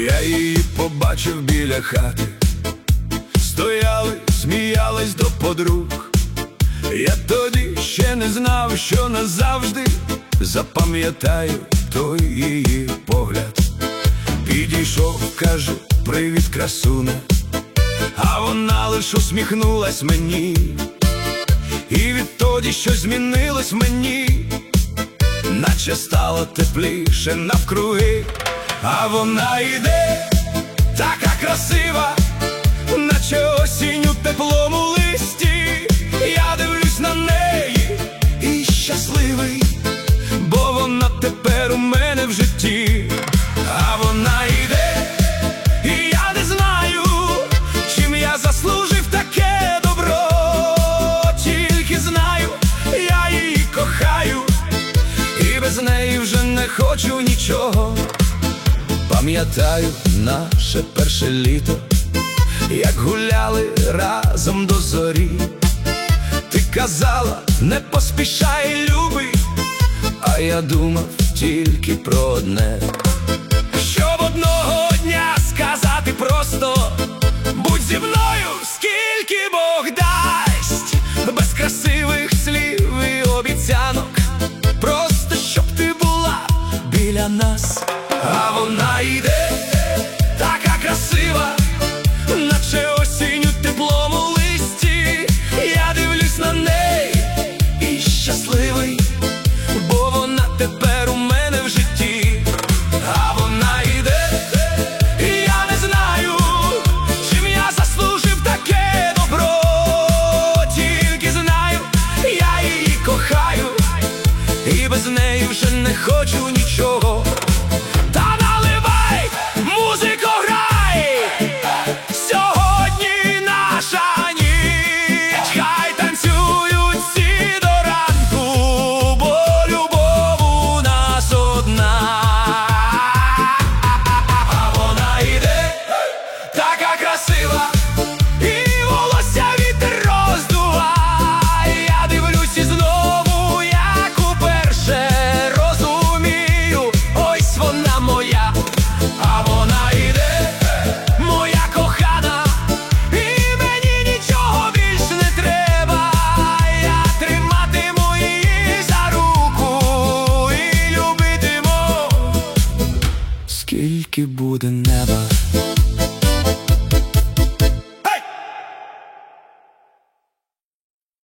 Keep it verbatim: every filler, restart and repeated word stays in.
Я її побачив біля хати, стояли, сміялись до подруг. Я тоді ще не знав, що назавжди запам'ятаю той її погляд. Підійшов, кажу: привіт, красуне. А вона лиш усміхнулась мені. І відтоді щось змінилось в мені, наче стало тепліше навкруги. А вона йде, така красива, наче осінь у теплому листі. Я дивлюсь на неї і щасливий, бо вона тепер у мене в житті. А вона йде, і я не знаю, чим я заслужив таке добро. Тільки знаю, я її кохаю, і без неї вже не хочу нічого. Пам'ятаю наше перше літо, як гуляли разом до зорі. Ти казала: не поспішай, любий, а я думав тільки про одне, щоб одного дня сказати просто: будь зі мною, скільки Бог дасть. Без красивих слів і обіцянок, просто щоб ти була біля нас. А вона йде, така красива, наче осінь у теплому листі. Я дивлюсь на неї і щасливий, бо вона тепер у мене в житті. А вона йде, і я не знаю, чим я заслужив таке добро. Тільки знаю, я її кохаю, і без неї вже не хочу нічого. Скільки буде неба,